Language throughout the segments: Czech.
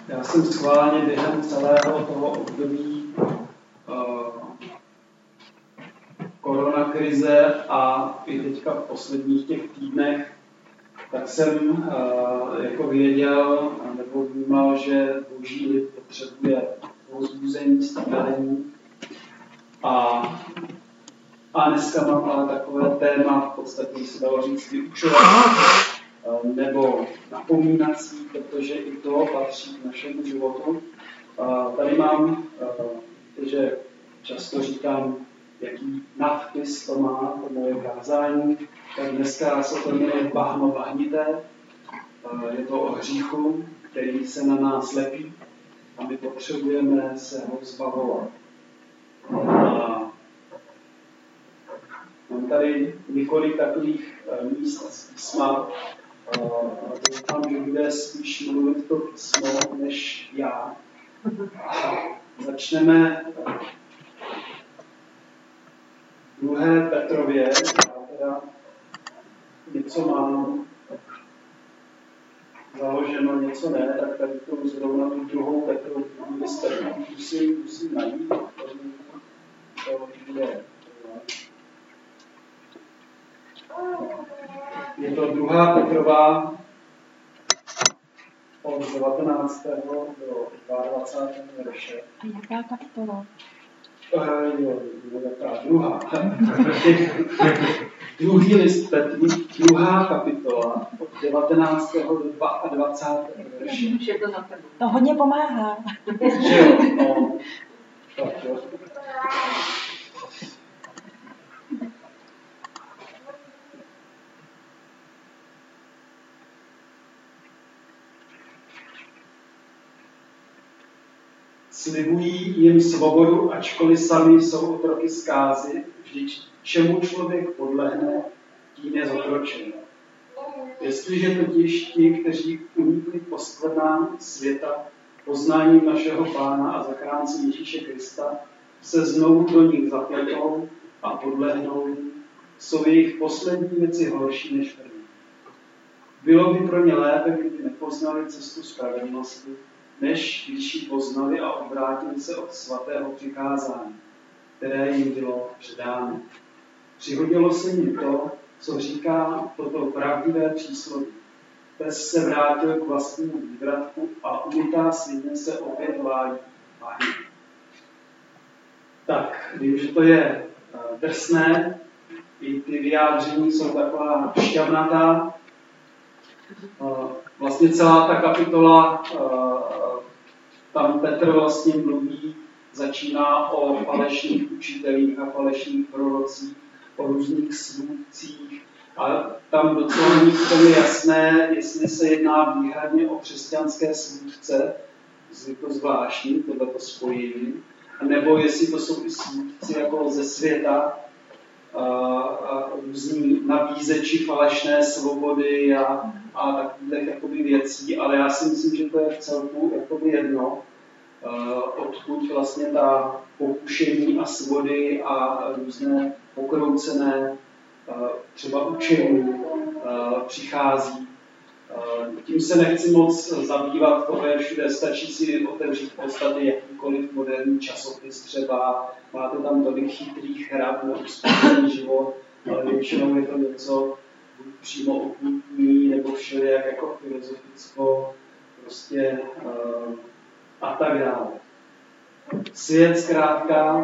Já jsem schválně během celého toho období koronakrize a i teďka v posledních těch týdnech, tak jsem jako věděl nebo vnímal, že boží lid potřebuje povzbuzení, stílení. A dneska mám ale takové téma, v podstatě se dalo říct vyučovat nebo napomínací, protože i to patří k našemu životu. Tady mám, že často říkám, jaký nadpis to má, to moje kázání, tak dneska se to jmenuje Bahno bahnité. Je to o hříchu, který se na nás lepí a my potřebujeme se ho zbavovat. Mám tady několik takových míst z písma. Doufám, že bude spíš mluvit to písmo než já. Začneme v 2. Petrově. Já teda něco mám založeno, něco ne, tak tady to zrovna tu 2. Petrovu musím najít. Je to 2. Petrova od 19. do 22. verše. A jaká kapitola? Druhá. Druhý list Petru, 2. kapitola od 19. do 22. verše. To hodně pomáhá. Že jo? No. Tak jo. Slibují jim svobodu, ačkoliv sami jsou otroky zkázy, vždyť čemu člověk podlehne, tím je zotročen. Jestliže totiž ti, kteří unikli poskvrnám světa, poznáním našeho Pána a zachránce Ježíše Krista, se znovu do nich zapletou a podlehnou, jsou jejich poslední věci horší než první. Bylo by pro ně lépe, kdyby nepoznali cestu spravedlnosti, než když ji poznali a obrátili se od svatého přikázání, které jim bylo předáno. Přihodilo se jim to, co říká toto pravdivé přísloví. Pes se vrátil k vlastnímu vývratku a umytá svině se opět válí bahny. Tak, vím, že to je drsné, i ty vyjádření jsou taková šťavnatá. Vlastně celá ta kapitola, tam Petr vlastně mluví, začíná o falešných učitelích a falešných prorocích, o různých svůdcích. A tam docela není úplně jasné, jestli se jedná výhradně o křesťanské svůdce, je to zvláštní, tohleto spojení, nebo jestli to jsou i svůdci jako ze světa, a různí nabízeči falešné svobody a takových jakoby věcí, ale já si myslím, že to je v celku jakoby jedno, odkud vlastně ta pokušení a svody a různé pokroucené třeba učení přichází. Tím se nechci moc zabývat, to je všude, stačí si otevřít v podstatě jakýkoliv moderní časopis třeba, máte tam tolik chytrých hrad na úspěšný život, ale většinou je to něco přímo okultní nebo všelijak jako filozoficko, prostě a tak dále. Svět zkrátka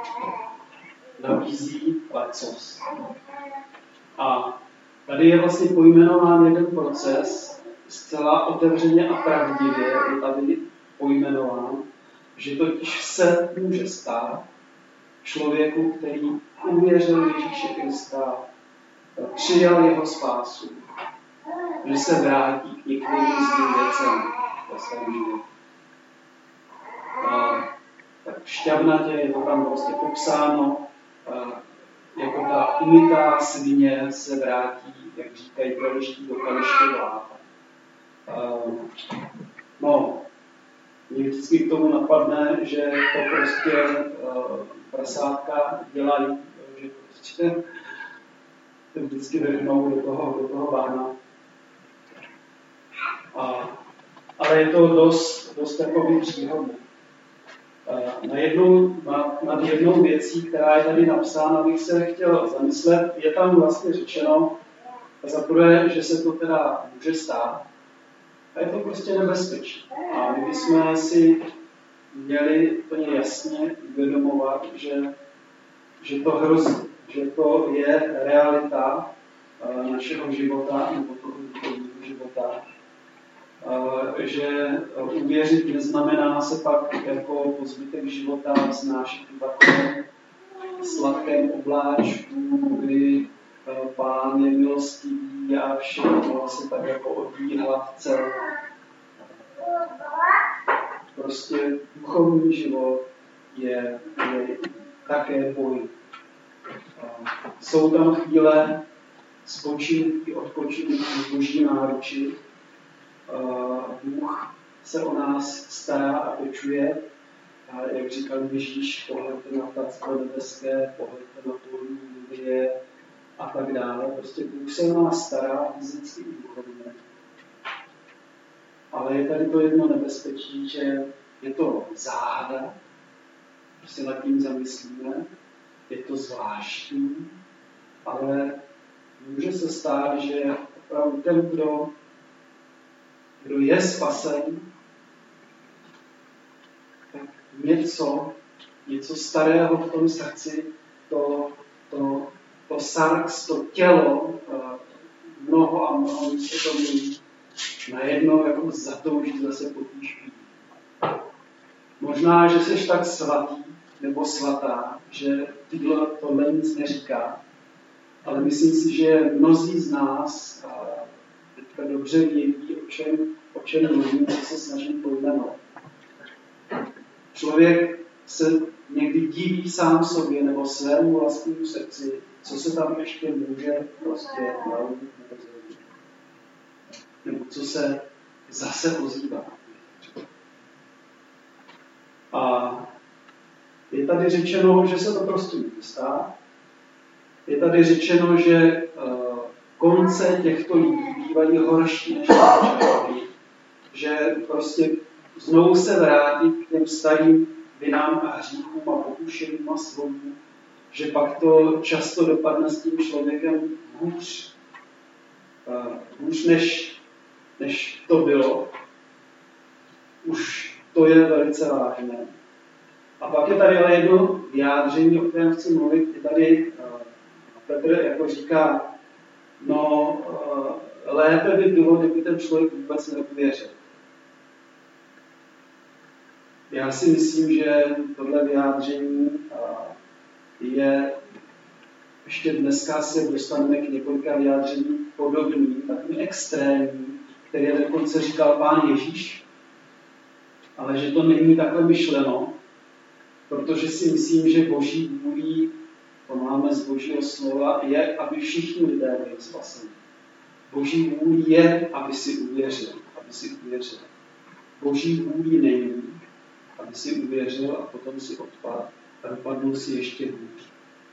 nabízí lecos. A tady je vlastně pojmenován jeden proces, zcela otevřeně a pravdivě je tady pojmenován, že totiž se může stát člověku, který uvěřil Ježíše Krista, přijal jeho spásu, že se vrátí k některým z věcem ve svém životě. Tak šťavnatě je to tam prostě popsáno, jako ta umytá svině se vrátí, jak říkají proroští, do kaliště vláta. No, mě vždycky k tomu napadne, že to prostě prasátka dělají, že prostě vždycky vrhnou do toho bahna. Ale ale je to dost takový příhodný. Nad jednou věcí, která je tady napsána, bych se chtěl zamyslet, je tam vlastně řečeno, za prvé, že se to teda může stát, a je to prostě nebezpečí. A my bychom si měli úplně jasně uvědomovat, že to hrozí, že to je realita našeho života nebo toho duchovního života. Že uvěřit neznamená se pak jako po zbytek života vznášet v takovém sladkém obláčku, kdy Pán je milostivý a všechno se tak jako odvíjí hladce. Prostě duchovní život je také boj. Jsou tam chvíle spočinutí, odpočinutí v Boží náruči. Bůh se o nás stará a pečuje. A jak říkal Ježíš, pohledte na ptactvo nebeské, pohledte na půdu Biblie a tak dále. Prostě Bůh se o nás stará fyzicky i duchovně. Ale je tady to jedno nebezpečí, že je to záhada, že se nad tím zamyslíme, je to zvláštní, ale může se stát, že opravdu ten, kdo je spasen, tak něco starého v tom srdci, to sarx, to tělo, mnoho a mnoho se to mluví, najednou jako zatouží zase po té špíně. Možná, že jsi tak svatý nebo svatá, že tohle nic neříká, ale myslím si, že mnozí z nás teďka dobře vědí, o čem mluvím, co se snažím pojmenovat. Člověk se někdy diví sám sobě nebo svému vlastnímu srdci, co se tam ještě může prostě narodit nebo zrodit. Nebo co se zase ozývá. A je tady řečeno, že se to prostě může stát. Je tady řečeno, že konce těchto lidí bývají horší než obyčejní. Že prostě znovu se vrátí k těm starým vinám a hříchům a pokušením a svobům, že pak to často dopadne s tím člověkem hůř než to bylo. Už to je velice vážné. A pak je tady ale jedno vyjádření, o kterém chci mluvit. Je tady Petr jako říká, lépe by bylo, kdyby ten člověk vůbec neuvěřil. Já si myslím, že tohle vyjádření je, ještě dneska se dostaneme k několika vyjádření podobným, takovým extrémním, který dokonce říkal Pán Ježíš, ale že to není takhle myšleno, protože si myslím, že Boží vůlí, to máme z Božího slova, je, aby všichni lidé byli spaseni. Boží vůlí je, aby si uvěřil. Boží vůlí není, aby si uvěřil a potom si odpadl a dopadnul si ještě hůř.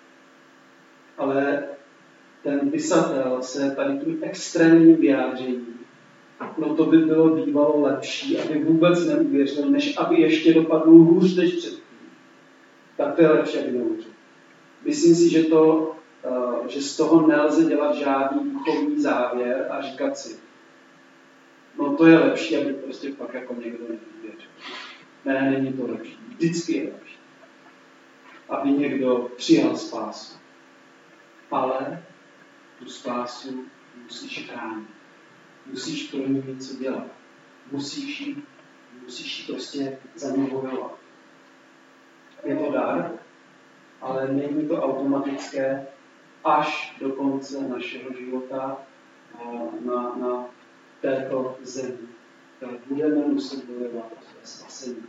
Ale ten pisatel se tady tím extrémním vyjádřením, to by bylo bývalo lepší, aby vůbec neuvěřil, než aby ještě dopadnul hůř než předtím. Tak to je lepší, aby neuvěřil. Myslím si, že z toho nelze dělat žádný duchovní závěr a říkat si, to je lepší, aby prostě pak jako někdo neuvěřil. Ne, není to lepší. Vždycky je lepší, aby někdo přijal spásu. Ale tu spásu musíš chránit. Musíš pro ní něco dělat. Musíš jí prostě za ní bojovat. Je to dar, ale není to automatické až do konce našeho života na této zemi. Budeme muset bojovat o své spasení.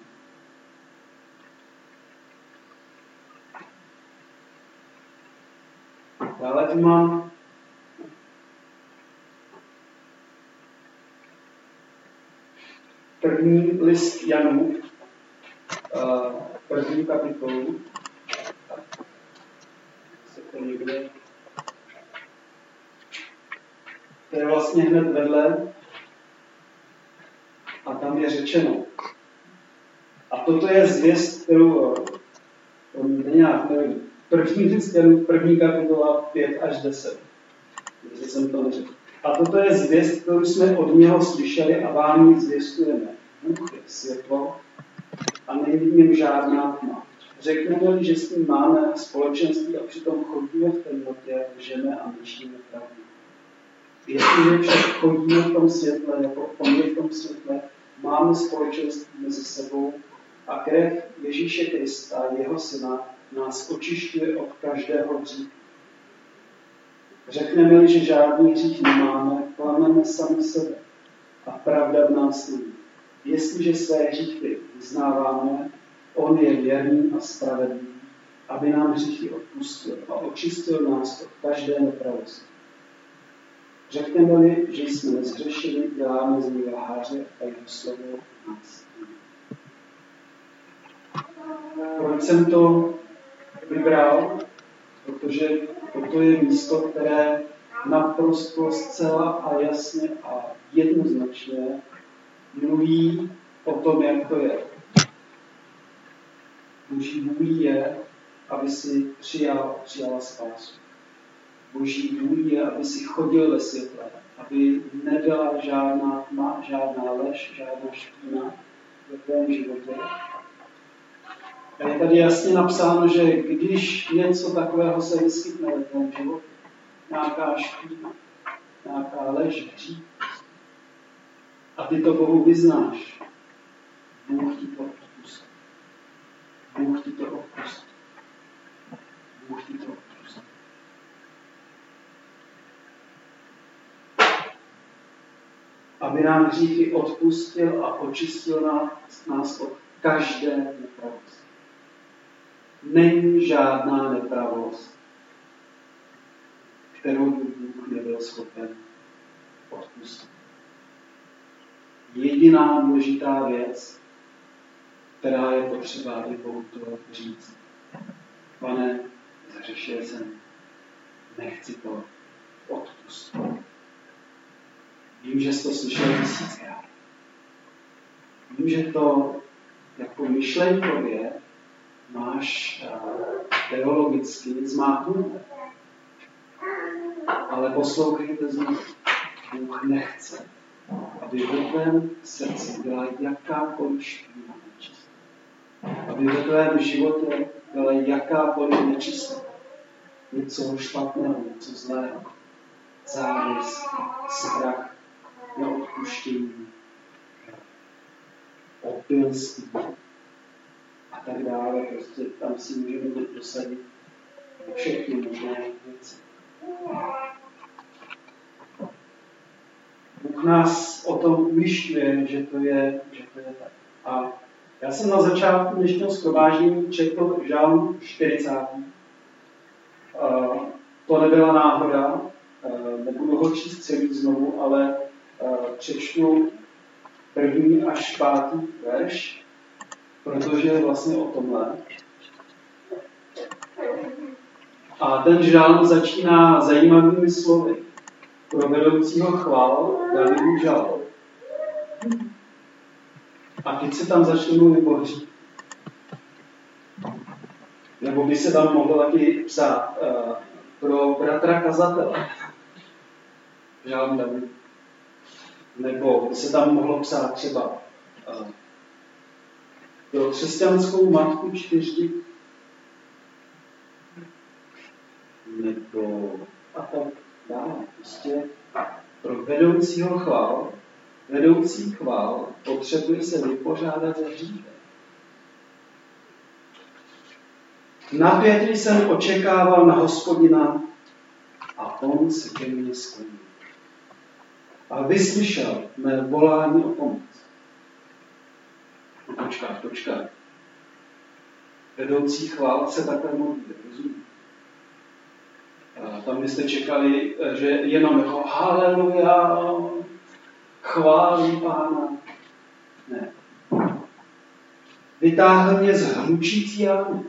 Dále tu mám první list Janův, první kapitolu. To je vlastně hned vedle. A tam tam je řečeno. A toto je zvěst, kterou nějak nevím, první kapitola 5 až 10. Jestli jsem to neřekl. A toto je zvěst, kterou jsme od něho slyšeli a vám ji zvěstujeme. Bůh je světlo a není v něm žádná tma. Řekneme-li, že s ním máme společenství a přitom chodíme v temnotě, lžeme a myšlíme pravdu. Jestliže však chodíme v tom světle, jako on je v tom světle, máme společenství mezi sebou a krev Ježíše Krista, jeho syna, nás očišťuje od každého hříchu. Řekneme-li, že žádný hřích nemáme, klameme sami sebe a pravda v nás není. Jestliže své hříchy vyznáváme, on je věrný a spravedlivý, aby nám hříchy odpustil a očistil nás od každé nepravosti. Řekneme-li, že jsme nezhřešili, děláme z něj lháře a jeho slovo nás není. Proč jsem to vybral? Protože toto je místo, které naprosto zcela a jasně a jednoznačně mluví o tom, jak to je. Boží vůlí je, aby si přijala spásu. Boží vůlí je, aby si chodil ve světle, aby nebyla žádná tma, žádná lež, žádná špína ve tvém životě. A je tady jasně napsáno, že když něco takového se vyskytne ve tvém životě, nějaká špína, nějaká lež, hřích, a ty to Bohu vyznáš, Bůh ti to odpustí. Bůh ti to odpustí. Bůh ti to odpustí. Aby nám hříchy odpustil a očistil nás od každé nepravosti. Není žádná nepravost, kterou by Bůh nebyl schopen odpustit. Jediná důležitá věc, která je potřeba, aby Bohu to říct. Pane, zhřešil jsem, nechci to odpustit. Vím, že jsi to slyšel 1000krát. Vím, že to jako myšlenkově máš teologicky zmátnuté. Ale poslouchejte znovu. Bůh nechce, aby ve tvém srdci byla jakákoliv špína nečistá. Aby ve tvém životě byla jakákoliv nečistá. Něco špatného, něco zlého. Závist, strach, neodpuštění, opilství a tak dále. Prostě tam si můžeme dosadit všechny možné věci. Bůh nás o tom ujišťuje, že to je tak. A já jsem na začátku dnešního shromáždění četl Žálm 40. To nebyla náhoda, nebudu ho číst celý znovu, ale přečtu 1. až 5. verš, protože je vlastně o tomhle. A ten žálm začíná zajímavými slovy. Pro vedoucího chvál Davidův žalm. A teď se tam začne mluvit o hřích. Nebo by se tam mohlo taky psát pro bratra kazatele. Žálm David. Nebo by se tam mohlo psát třeba pro křesťanskou matku 4 nebo a tak dále. Prostě pro vedoucího chvál, vedoucí chvál potřebuje se vypořádat se hříchem. Napětě jsem očekával na Hospodina a on se ke mně sklonil. A vyslyšel mé volání o pomoc. No počkat. Vedoucí chvál se takhle modlí, rozumí? Tam byste čekali, že jenom jako haleluja, chválí Pána. Ne. Vytáhl mě z hlučící jámy,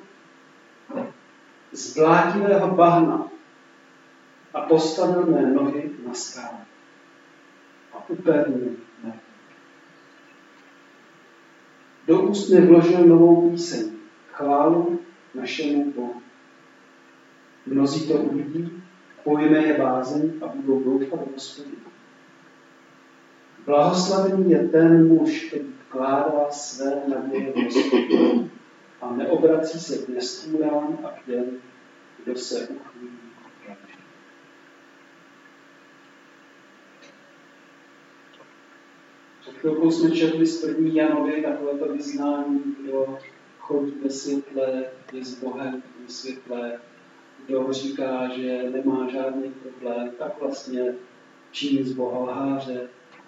z blátivého bahna a postavil mé nohy na skále. A upevnil mé. Do úst mi vložil novou píseň, chválu našemu Bohu. Mnozí to uvidí, pojme je bázeň a budou doufat v Hospodina. Blahoslavený je ten muž, který vkládá své naděje v Hospodina a neobrací se k nestůrám a k těm, kdo se uchýlí k pravdě. Před chvilkou jsme četli z 1. Janovy takovéto vyznání, kdo chodí ve světle, je s Bohem ve světle, kdo říká, že nemá žádný problém, tak vlastně činí z Boha lháře.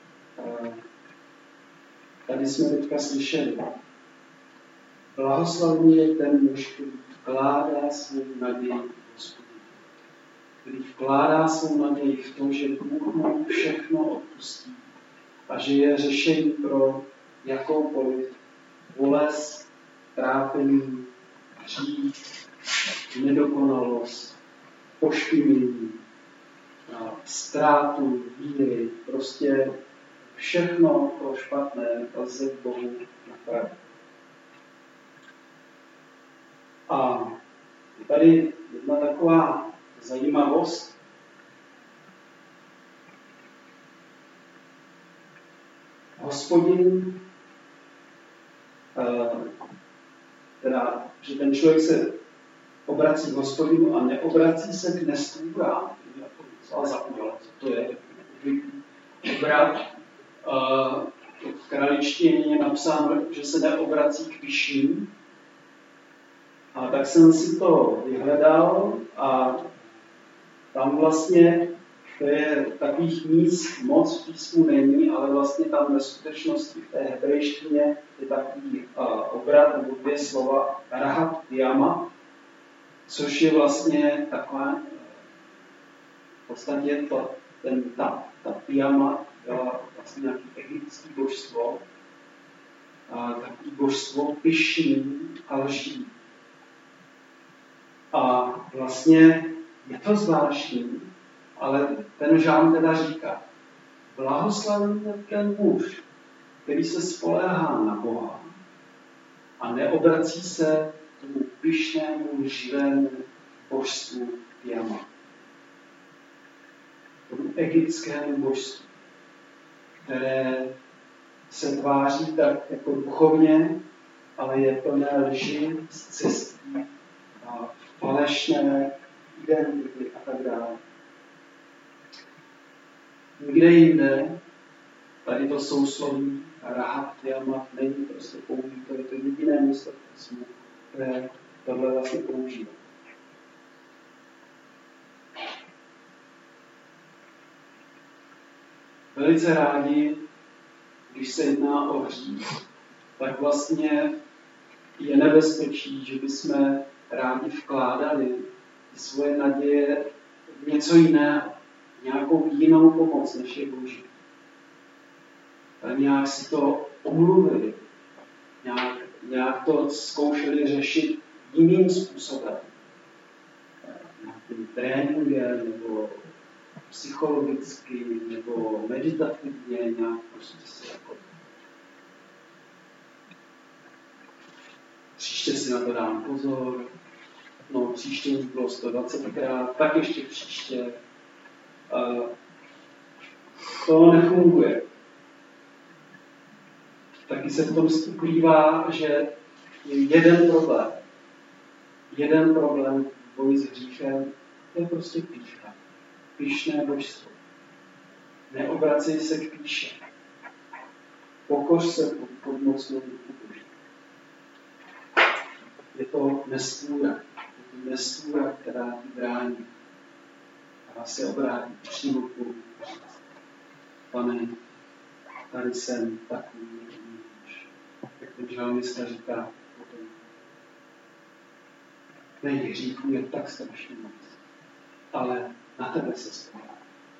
Tady jsme teďka slyšeli. Blahoslavený je ten muž, který vkládá svou naději v Hospodinu. Který vkládá svou naději v tom, že Bůh mu všechno odpustí a že je řešení pro jakoukoliv bolest, trápení, hřích, nedokonalost, pošpinění, ztrátu víry, prostě všechno to špatné lze k Bohu napravit. A je tady jedna taková zajímavost. Hospodin, teda, že ten člověk se obrací k Hospodinu a neobrací se k nestůrám. Ale zaujalo, co to je. Obrat. V kraličtině je napsáno, že se neobrací k pyšným. A tak jsem si to vyhledal a tam vlastně to je takových míst moc v písmu není, ale vlastně tam ve skutečnosti v té hebrejštině je takový obrat nebo dvě slova Rahab Pijama, což je vlastně taková v podstatě ta Pijama byla vlastně nějaký egyptský božstvo, takový božstvo pyšný a lží. A vlastně je to zvláštní, ale ten žálm teda říká, blahoslavený je ten muž, který se spoléhá na Boha a neobrací se k tomu pyšnému, lživému božstvu Pijama. Tomu egyptskému božstvu, které se tváří tak jako duchovně, ale je plné lži, zcestí, falešné identity a tak dále. Nikde jinde tady to sousloví Rahab Pijama není prostě použito, je to jediné místo v písmu, které tohle vlastně používá. Velice rádi, když se jedná o hřích, tak vlastně je nebezpečí, že bychom rádi vkládali svoje naděje v něco jiného, nějakou jinou pomoc, než je Boží. A nějak si to omluvili, nějak to zkoušeli řešit jiným způsobem. Nějakým tréninkem, nebo psychologicky, nebo meditativně, nějak prostě si jako příště si na to dám pozor, no příště už bylo 120krát, tak ještě příště. To nefunguje. Taky se v tom splývá, že je jeden problém v boji s hříchem, to je prostě pýcha. Pyšné božstvo. Neobracej se k pýše. Pokoř se pod mocnou ruku Boží. Je to nestvůra, která ti brání. A se obrátí při ruku. Pane, tady jsem takový muž. Jak ten žalmista říká potom. Mých hříchů je tak strašně moc. Ale na tebe se spolehám.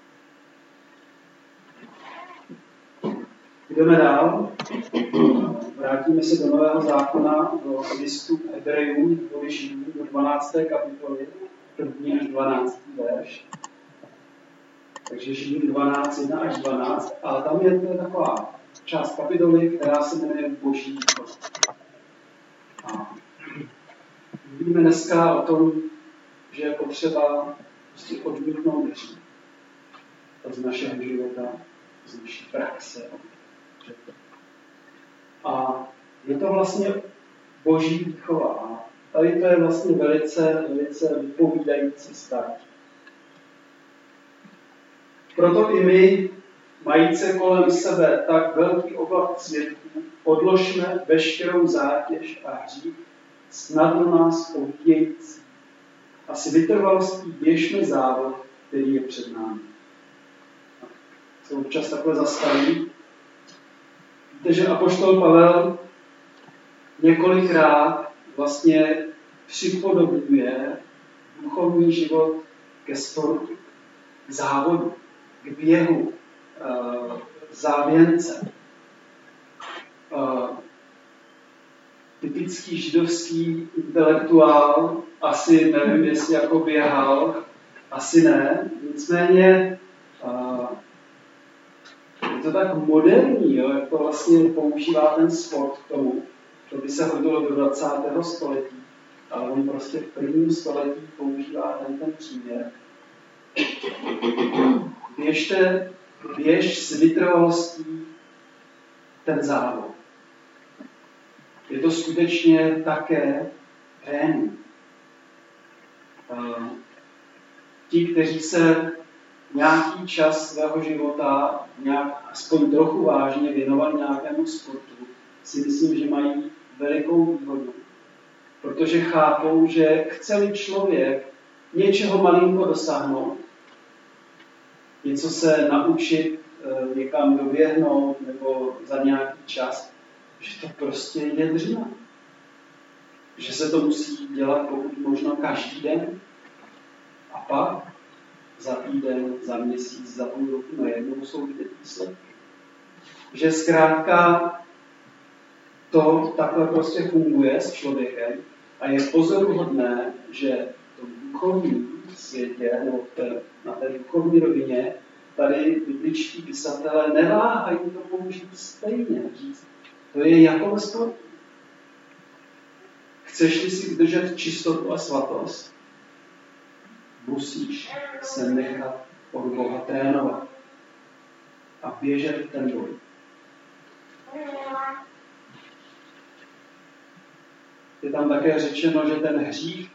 Jdeme dál. Vrátíme se do Nového zákona, do listu Hebrejům, do Židům, do 12. kapitoly, 1. až 12. verš. Takže Židům 12, 1 až 12. A tam je to taková část kapitoly, která se jmenuje Boží výchova. A mluvíme dneska o tom, že je potřeba prostě odmítnout hřích. Z našeho života, z naší praxe. A je to vlastně Boží výchova. A tady to je vlastně velice vypovídající start. Proto i my, majíce kolem sebe tak velký oblak svědků, odložme veškerou zátěž a hřích, snadno nás povíjející. A s vytrvalostí běžme závod, který je před námi. Se občas takhle zastaví. Víte, že apoštol Pavel několikrát vlastně připodobňuje duchovní život ke sportu, k závodu, k běhu, závěrce. Typický židovský intelektuál, asi nevím, jestli jako běhal, asi ne, nicméně je to tak moderní, jo, jak to vlastně používá ten sport k tomu, to by se hodilo do 20. století, ale on prostě v prvním století používá ten příměr. Běž s vytrvalostí ten závod. Je to skutečně také trénink. Ti, kteří se nějaký čas svého života nějak aspoň trochu vážně věnovali nějakému sportu, si myslím, že mají velikou výhodu. Protože chápou, že chce-li člověk něčeho malinko dosáhnout, něco se naučit, někam doběhnout nebo za nějaký čas, že to prostě je dřina. Že se to musí dělat pokud možno každý den. A pak za týden, za měsíc, za půl roku najednou jsou vidět výsledky. Že zkrátka to takhle prostě funguje s člověkem a je pozoruhodné, že v tom duchovním světě nebo na té duchovní rovině tady bibličtí pisatelé neváhají to použít stejně. Říct, to je jako ve sportu. Chceš-li si udržet čistotu a svatost, musíš se nechat od Boha trénovat a běžet ten boj. Je tam také řečeno, že ten hřích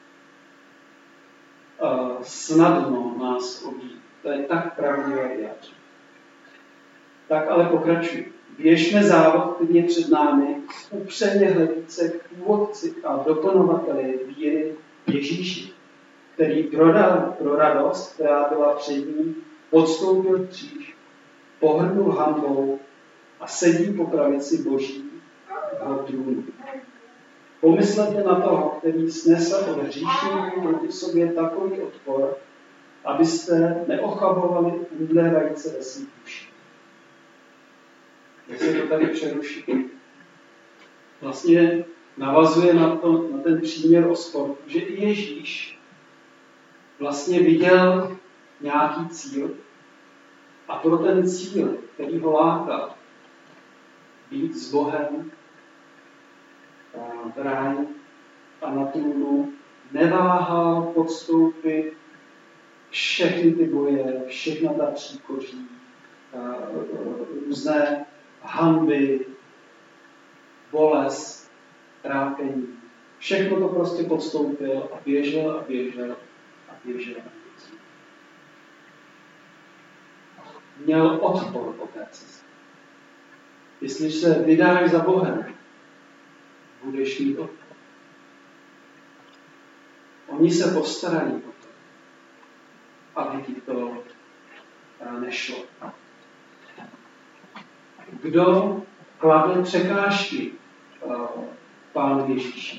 snadno nás objíjí. To je tak pravdivé vyjádření. Tak ale pokračuji. Běžme závod, který je před námi, upřeně hledíce k původci a doplnovateli víry Ježíši, který pro radost, která byla před ním, podstoupil kříž, pohrnul hanbou a sedí po pravici Božího trůnu. Pomyslete na toho, který snesl od hříšníků proti sobě takový odpor, abyste neochabovali umdlévajíce ve svých duši. Jak se to tady přeruší? Vlastně navazuje na ten příměr o sportu, že i Ježíš vlastně viděl nějaký cíl a pro ten cíl, který ho lákal, být s Bohem v ráji a na trůnu, neváhal podstoupit všechny ty boje, všechna ta příkoří, různé hanby, bolest, trápení. Všechno to prostě podstoupil a běžel a běžel a běžel. Měl odpor po té cestě. Jestli se vydáš za Bohem, budeš mít odpor. Oni se postarají o to, aby ti to nešlo. Kdo kladl překážky Pánu Ježíši?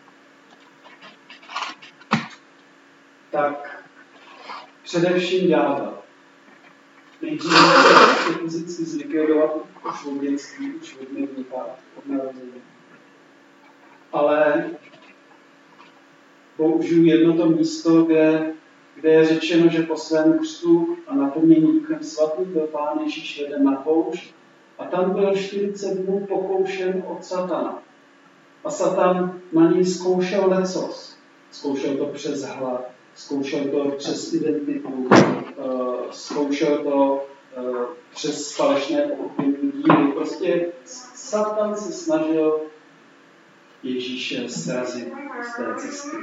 Tak především ďábel. Nejdříve se fyzicky zlikvidovat už od dětství, už od mluvníka, od narození. Ale použiju jedno to místo, kde je řečeno, že po svém křtu a naplnění Duchem Svatým byl Pán Ježíš veden na poušť A tam byl 40 dnů pokoušen od satana. A Satan na něj zkoušel lecos. Zkoušel to přes hlad, zkoušel to přes identitu, zkoušel to přes falešné pochopení víry. Prostě Satan se snažil Ježíše srazit z té cesty.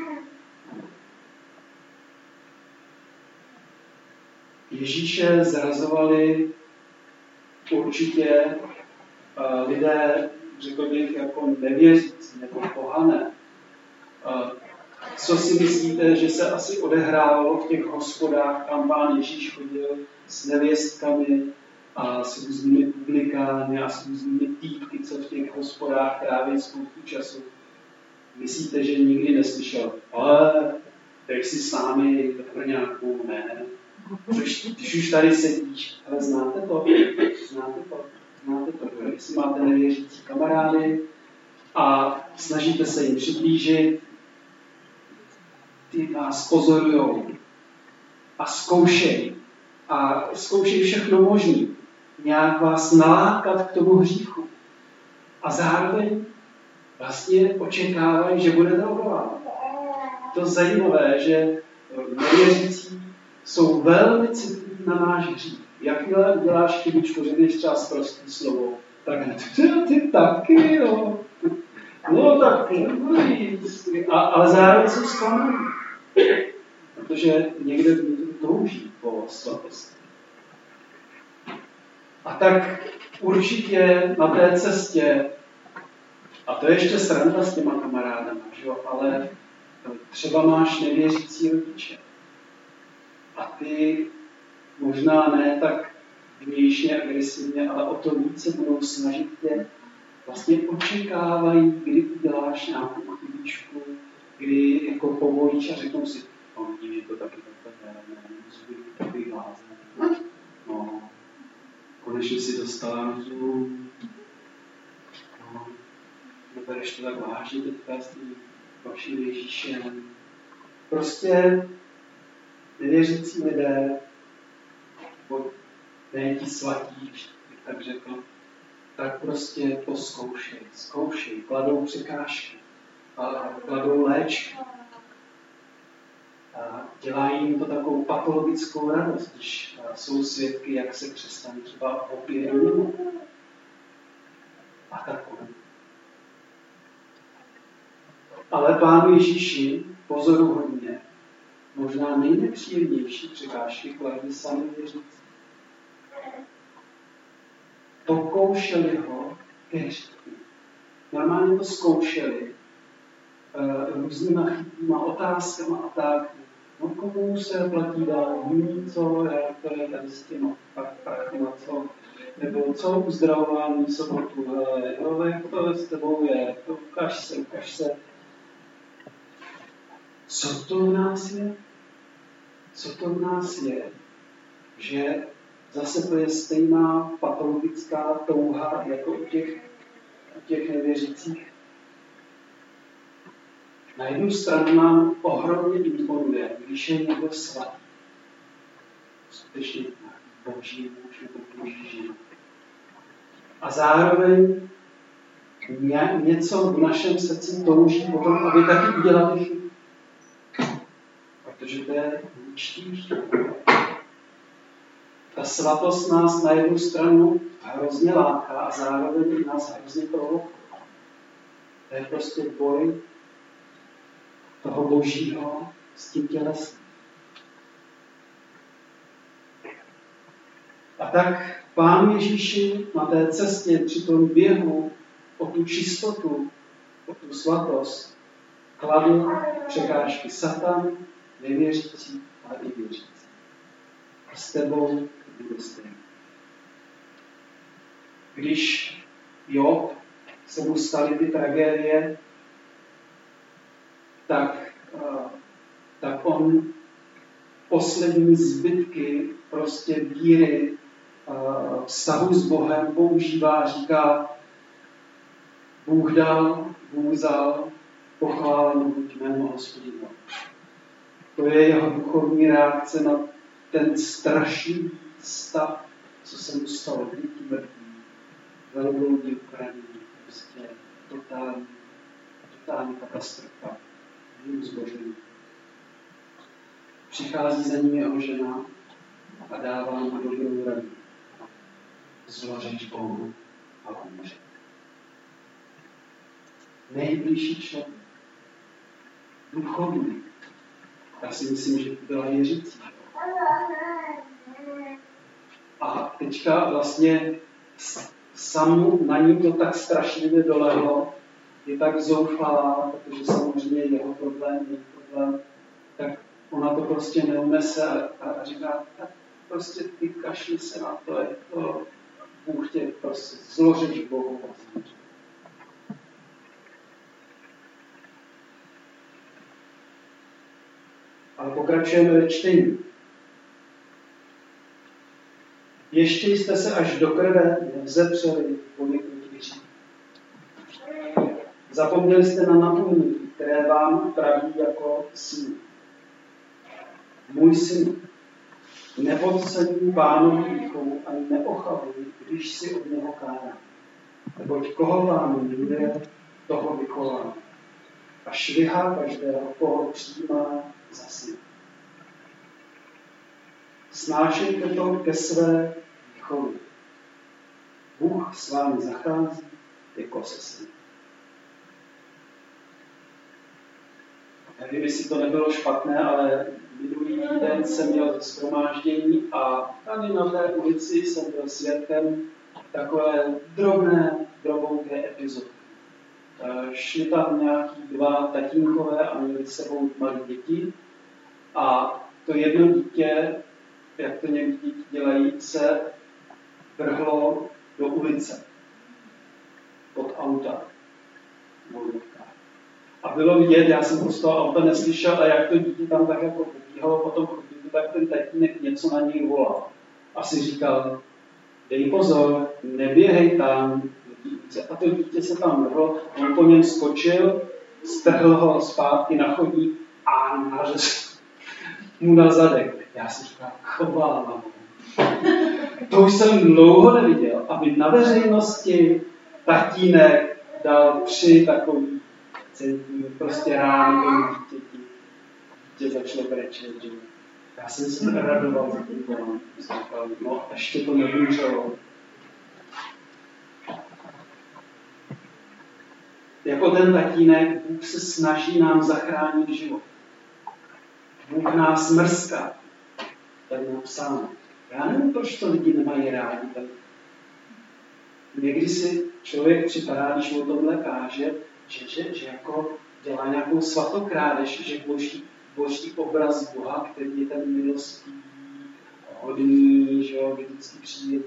Ježíše zrazovali určitě lidé, řekl bych, jako nevěřící nebo pohané. Co si myslíte, že se asi odehrávalo v těch hospodách, kam Pán Ježíš chodil s nevěstkami a s různými publikány a s různými týpky, co v těch hospodách tráví spoustu času? Myslíte, že nikdy neslyšel, ale dej si s námi do prňáku, ne? Když už tady sedíš, ale znáte to? Jestli máte nevěřící kamarády a snažíte se jim přiblížit, ty vás pozorujou a zkoušej všechno možný, nějak vás nalákat k tomu hříchu a zároveň vlastně očekávají, že budete odolávat. To je zajímavé, že nevěřící jsou velmi citliví na náš hřích. Jakmile uděláš chybičku, řekneš třeba sprostý slovo, tak ty taky, jo. No tak ale zároveň jsou zklamaný. Protože někde touží po svatosti. A tak určitě na té cestě, a to je ještě sranda s těma kamarádama, že jo, ale třeba máš nevěřící rodiče. A ty možná ne tak vnějšně agresivně, ale o to více budou snažit tě, vlastně očekávají, kdy uděláš nějakou chybičku, kdy jako povolíš a řeknou si, je to taky takový blázen. No, konečně si dostala rozum. No, nebereš to tak vážně teďka s tím vaším Ježíšem. Prostě nevěřící lidé, nebo ne ti svatí, bych tak řekl, tak prostě to zkoušej, kladou překážky, kladou léčky. A dělají jim to takovou patologickou radost, když jsou svědky, jak se křesťan třeba opije mimo. A takové. Ale Pánu Ježíši pozoruhodně možná nejnepříjemnější překážky kladí sami věřící. Pokoušeli ho ke hříchu. Normálně to zkoušeli různýma chytrýma otázkama a tak. No komu se platí dál? Co? Jak to je tady s těma prachama? Co? Nebo co uzdravování sobotu? Jak to s tebou je? To ukaž se. Co to u nás je? Co to u nás je? Že zase to je stejná patologická touha jako u těch nevěřících. Na jednu stranu nám ohromně imponuje, když je někdo svatý. Skutečně boží muž nebo boží žena. A zároveň něco v našem srdci touží potom, aby taky udělali chybu. Protože to je ničtí. Ta svatost nás na jednu stranu hrozně láká a zároveň nás hrozně provokuje. To je prostě boj toho božího s tím tělesným. A tak Pán Ježíši na té cestě při tom běhu o tu čistotu, o tu svatost, kladl překážky Satan, nevěřící, ale i věřící. A s tebou bude stejný. Když Job se mu staly ty tragédie, tak on poslední zbytky prostě víry, vztahu s Bohem používá, říká, Bůh dal, Bůh vzal, pochváleno buď jméno Hospodina. To je jeho duchovní reakce na ten strašný stav, co se mu stalo, díky mrtvým. velbloudí Ukrajiny, prostě totální katastrofa, zbožení. Přichází za ním jeho žena a dává mu dobrou radu. Zložíš Bohu a umři. Nejbližší člověk, duchovní. Já si myslím, že to byla Jiřící. A teďka vlastně samu na ní to tak strašlivě dolehlo, je tak zoufalá, protože samozřejmě jeho problém, tak ona to prostě neunese a říká, tak prostě ty kašli se na to, je to Bůh tě prostě zložíš Bohu. Ale pokračujeme ve čtení. Ještě jste se až do krve nevzepřeli poněkud hřích. Zapomněli jste na napomenutí, které vám praví jako syn. Můj syn, nepodceňuj Pánovi výchovu ani neochavuj, když si od něho káná. Neboť koho Pán miluje, toho vychová. A švihá každého, koho přijímá za syna. Snášejte to ke své výchově. Bůh s vámi zachází jako se synem. Nevím, jestli to nebylo špatné, ale minulý týden jsem měl shromáždění a tady na té ulici jsem byl svědkem takové drobouké epizody. Šli tam nějaký dva tatínkové a měli s sebou malé děti a to jedno dítě, jak to někdy děti dělají, se vrhlo do ulice pod auta. A bylo vidět, já jsem z toho auta neslyšel, a jak to dítě tam tak jako pobíhalo po tom chodníku, tak ten tatínek něco na něj volal. Asi říkal, dej pozor, neběhej tam. A to dítě se tam vrhlo, on po něm skočil, strhl ho zpátky na chodník a nařezl mu na zadek. Já si říkal, chvála. To už jsem dlouho neviděl, aby na veřejnosti tatínek dal 3 takový prostě rány tomu dítěti. Dítě začalo brečet, že já jsem se radoval za tím kolem. No, ještě to nevymřelo. Jako ten tatínek, Bůh se snaží nám zachránit život. Bůh nás mrská. Tak je napsáno. Já nevím, proč to lidi nemají rádi. Tak někdy si člověk připadá, když o tomhle káže, že jako dělá nějakou svatokrádež, že boží obraz Boha, který je ten milostivý, hodný, že jo, vždycky přijde.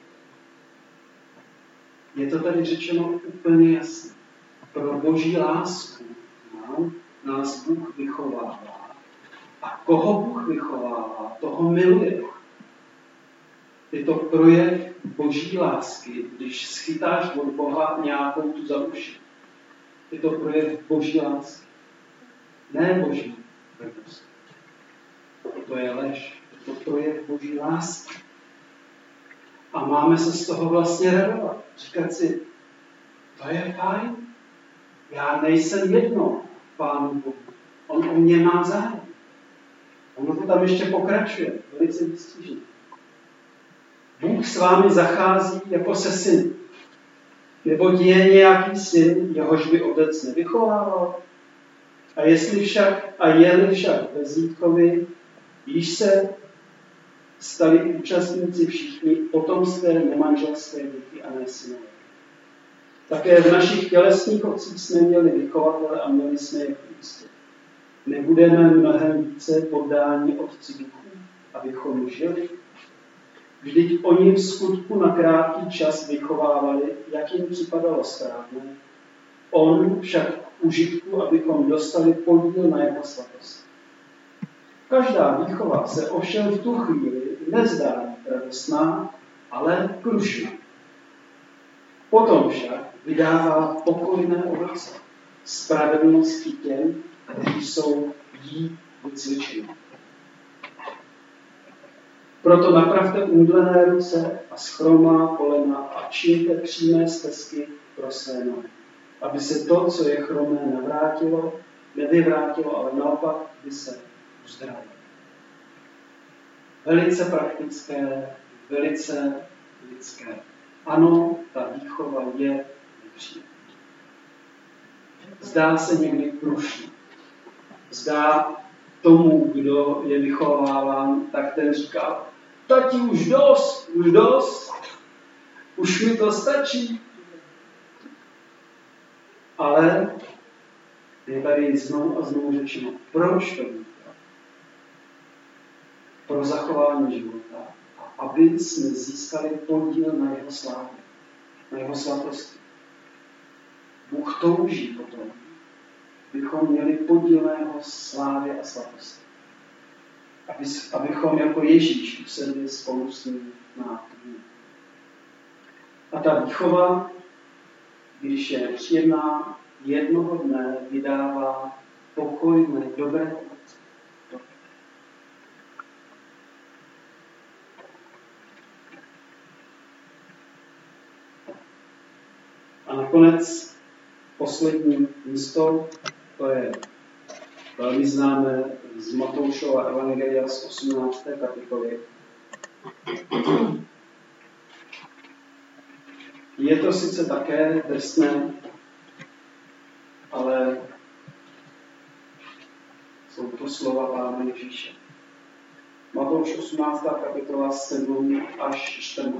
Je to tady řečeno úplně jasně. Pro boží lásku nás Bůh vychovává. A koho Bůh vychovává, toho miluje. Je to projev boží lásky, když schytáš od Boha nějakou tu za uši. Je to projev boží lásky. Ne boží hrdost. To je lež. Je to projev boží lásky. A máme se z toho vlastně radovat. Říkat si, to je fajn. Já nejsem jedno Pánu Bohu. On o mě má zájem. Ono to tam ještě pokračuje. Velice výstižně. Bůh s vámi zachází jako se syny. Neboť je nějaký syn, jehož by otec nevychovával. A je-li však bezítkovi, již se stali účastníci všichni potomstvé nemanželské děti a ne synové. Také v našich tělesných otcích jsme měli vychovatele a měli jsme je v úctě. Nebudeme mnohem více poddáni otci duchů, abychom žili. Vždyť oni v skutku na krátký čas vychovávali, jak jim připadalo správné. On však k užitku, abychom dostali podíl na jeho svatosti. Každá výchova se ovšem v tu chvíli nezdá radostná, ale krušná. Potom však vydává pokojné ovoce, spravedlnosti těm, kteří jsou jí vycvičeni. Proto napravte umdlené ruce a schromá kolena a čiňte přímé stezky pro své nohy, aby se to, co je chromé, nevyvrátilo, ale naopak by se uzdravilo. Velice praktické, velice lidské. Ano, ta výchova je nepříjemná. Zdá se někdy prušně. Zdá tomu, kdo je vychováván, tak ten říká, tati, už dost, už mi to stačí. Ale je tady znovu a znovu řečeno, proč to být? Pro zachování života, aby jsme získali podíl na jeho slávě, na jeho svatosti. Bůh touží potom, abychom měli podíl na jeho slávě a svatosti. Abychom jako Ježíš usedli spolu s ním na trůnu. A ta výchova, když je příjemná, jednoho dne vydává pokojné, dobré ovoce. A nakonec poslední místo, to je velmi známé z Matoušova evangelia z 18. kapitoly. Je to sice také drsné, ale jsou to slova Pána Ježíše. Matouš 18. kapitola 7 až 14.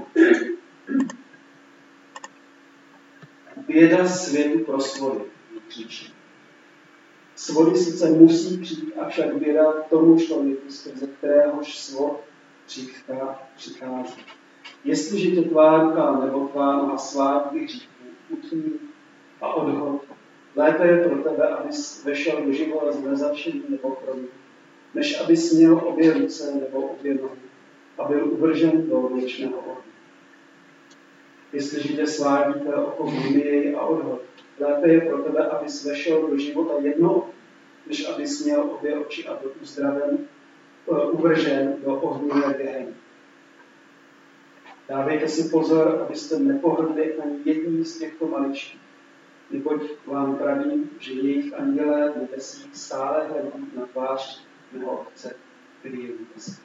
Běda světu pro svody, křičí. Svody sice musí přijít, avšak běda tomu člověku, skrze kteréhož svod přichází. Jestliže tě tvá ruka nebo tvá noha svádí hříchu, utní a odhod, lépe je pro tebe, abys vešel do života s nezavšením nebo krví, než abys měl obě ruce nebo obě nohy a byl uvržen do věčného ohně. Jestliže tě svádí tvé oko, vymyj a odhod, lépe je pro tebe, abys vešel do života jednou, než abys měl obě oči a byl uzdraven, uvržen do ohnivé geheny. Dávejte si pozor, abyste nepohrdli ani jedním z těchto maličkých, neboť vám pravím, že jejich andělé v nebesích stále hledí na tvář mého Otce, který je v nebesích.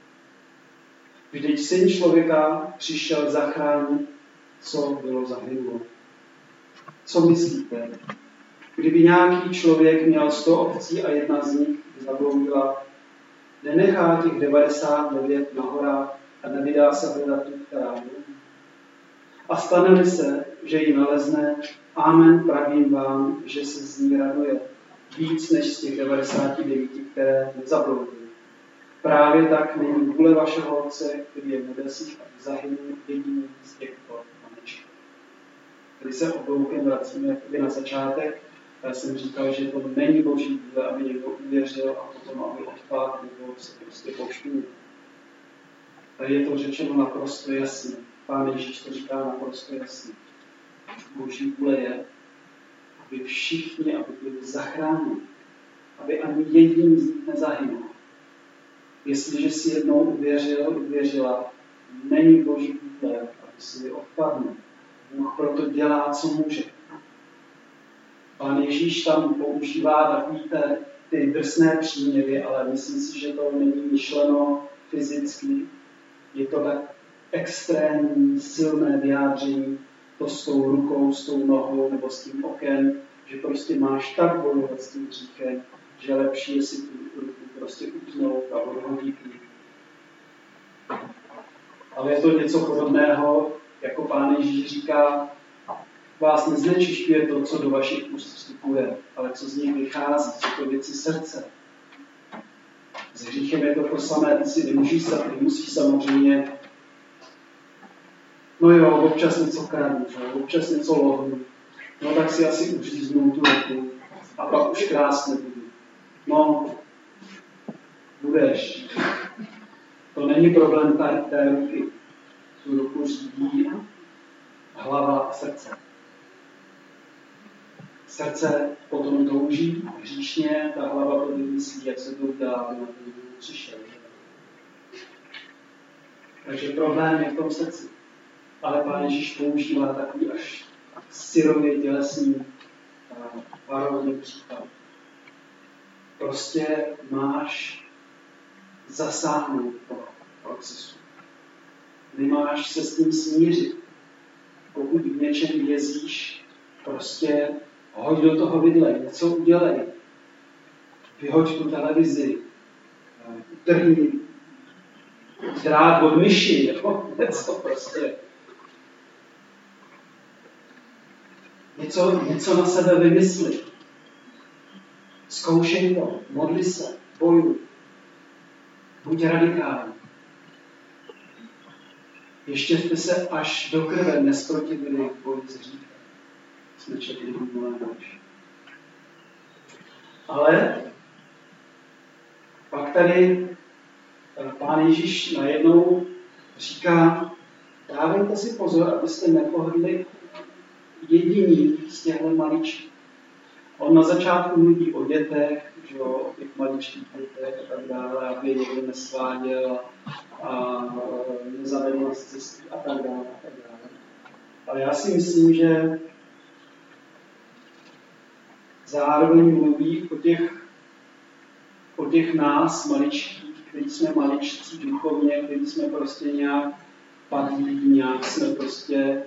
Vždyť Syn člověka přišel zachránit, co bylo zahynulo. Co myslíte? Kdyby nějaký člověk měl 100 ovcí a jedna z nich zabloudila, nenechá těch 99 na horách a nevydá se hledat tu, která bloudí? A stane-li se, že ji nalezne, amen, pravím vám, že se z ní raduje víc než z těch 99, které nezabloudily. Právě tak není vůle vašeho Otce, který je v nebesích, aby zahynul jediný z těchto maličkých. Když se obloukem vracíme na začátek, já jsem říkal, že to není Boží vůle, aby někdo uvěřil a potom, aby odpadl nebo se prostě poštůl. Tady je to řečeno naprosto jasně. Pán Ježíš to říká naprosto jasně. Boží vůle je, aby všichni, aby byli zachráněni, aby ani jediný z nich nezahynul. Jestliže si jednou uvěřila, není Boží vůle, aby si odpadnul. Bůh proto dělá, co může. Pán Ježíš tam používá takový ty drsné příměry, ale myslím si, že to není myšleno fyzicky. Je to tak extrémní, silné vyjádření, to s tou rukou, s tou nohou nebo s tím okem, že prostě máš tak bojovat s tím hříchem, že lepší je si tu ruku prostě utnout a odhodit ji. Ale je to něco podobného, jako Pán Ježíš říká, vás neznečišťuje to, co do vašich úst vstupuje, ale co z nich vychází, jsou to věci srdce. S hříchem je to to samé, ty si nemusíš samozřejmě, no jo, občas něco kradu, občas něco lohnu, no tak si asi uříznu tu ruku a pak už krásně budu. No, budeš. To není problém té ruky. Tu ruku řídí hlava a srdce. Srdce potom touží hříšně, ta hlava to vymyslí, jak se to udělá, aby na to přišel. Takže problém je v tom srdci. Ale Pán Ježíš používá takový až syrově tělesný varovný příklad. Prostě máš zasáhnout do procesu. Nemáš se s tím smířit. Pokud v něčem vězíš, prostě hoď do toho vidle, něco udělej. Vyhoď tu televizi, utrhni drát od myši, nebo něco prostě. Něco na sebe vymysli. Zkoušej to, modli se, bojuj. Buď radikální. Ještě jste se až do krve nesprotivili boji s hříchem. Jsme četli minulé noci. Ale pak tady Pán Ježíš najednou říká, dávejte si pozor, abyste nepohrdli jediný z těchto maličkých. On na začátku mluví o dětech, že o těch maličkých dětech a tak dále, aby je někdo nesváděl a nezavedl z cesty a tak dále. Ale já si myslím, že zároveň mluví o těch nás maličkých, kteří jsme maličcí duchovně, kteří jsme prostě nějak padlí, nějak jsme prostě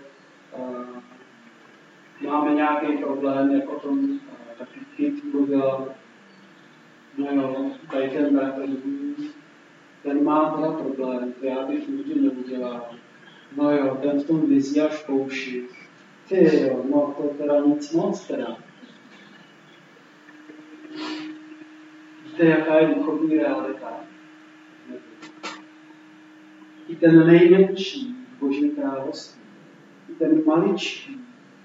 máme nějaký problém, jako tom taky Kit mluvil, no jo, tady ten bratr, ten má teda problém, to já bych nikdy neudělal. No jo, ten v tom vizí až pouši. Ty jo, no to teda nic moc teda. Víte, jaká je duchovní realita? I ten nejmenší v Božím království, i ten maličký,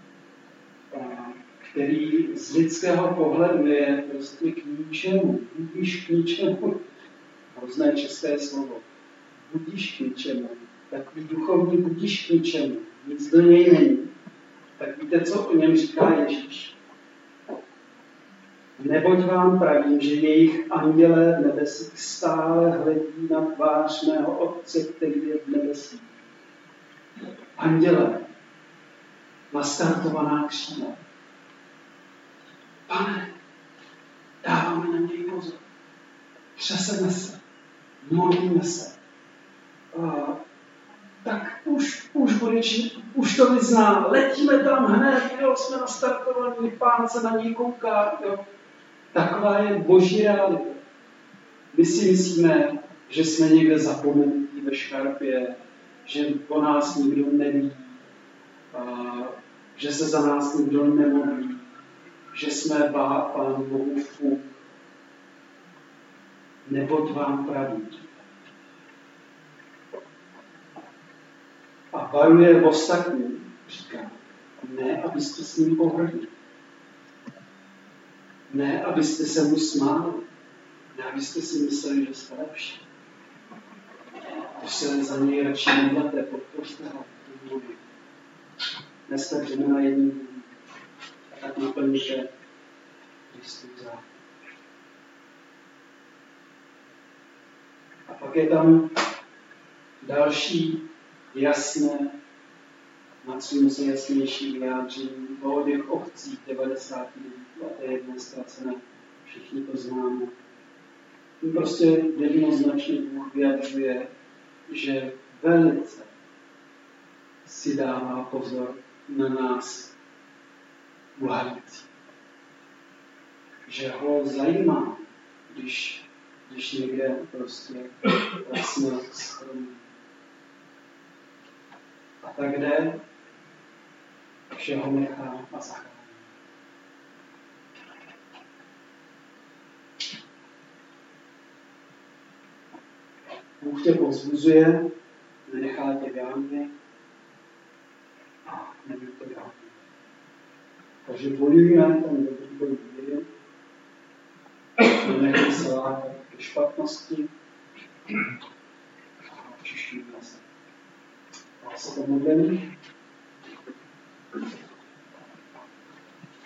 který z lidského pohledu je prostě k ničemu, budíš k ničemu, hrozné české slovo, budíš k ničemu, takový duchovní budíš k ničemu, nic do něj není. Tak víte, co o něm říká Ježíš? Neboť vám pravím, že jejich andělé v nebesích stále hledí na tvář mého Otce, který je v nebesích. Andělé, nastartovaná křídla. Pane, dáváme na něj pozor. Třeseme se, modlíme se. Tak už to vyzná, letíme tam hned, jo, jsme nastartovaní, Pán se na něj kouká. Jo. Taková je Boží realita. My si myslíme, že jsme někde zapomenutí ve škarpě, že o nás nikdo neví, že se za nás nikdo nemodlí, že jsme Pánu Bohu fuk. Neboť vám pravím. A varuje v ostatní, říká, ne, abyste s ním pohrdli. Ne, abyste se mu smáli. Ne, abyste si mysleli, že jste lepší. Když se za něj radši modlete, podpořte ho. Neste břemena jedním a tak naplníte Kristův zákon. A pak je tam další jasné, se jasnější vyjádření o těch ovcích 90 a té jedné ztracené. Všichni to známe. Tím prostě jednoznačně Bůh vyjadřuje, že velice si dává pozor na nás uhající. Že ho zajímá, když někde prostě jsme skromí. A tak jde, že ho nechá a zachrání. Bůh tě povzbuzuje, nenechá tě v jámě a nebuď to jámě. Takže bojujeme ten dobrý boj víry, nenechej se lákat ke špatnosti a očišťujme se. A se to modlím.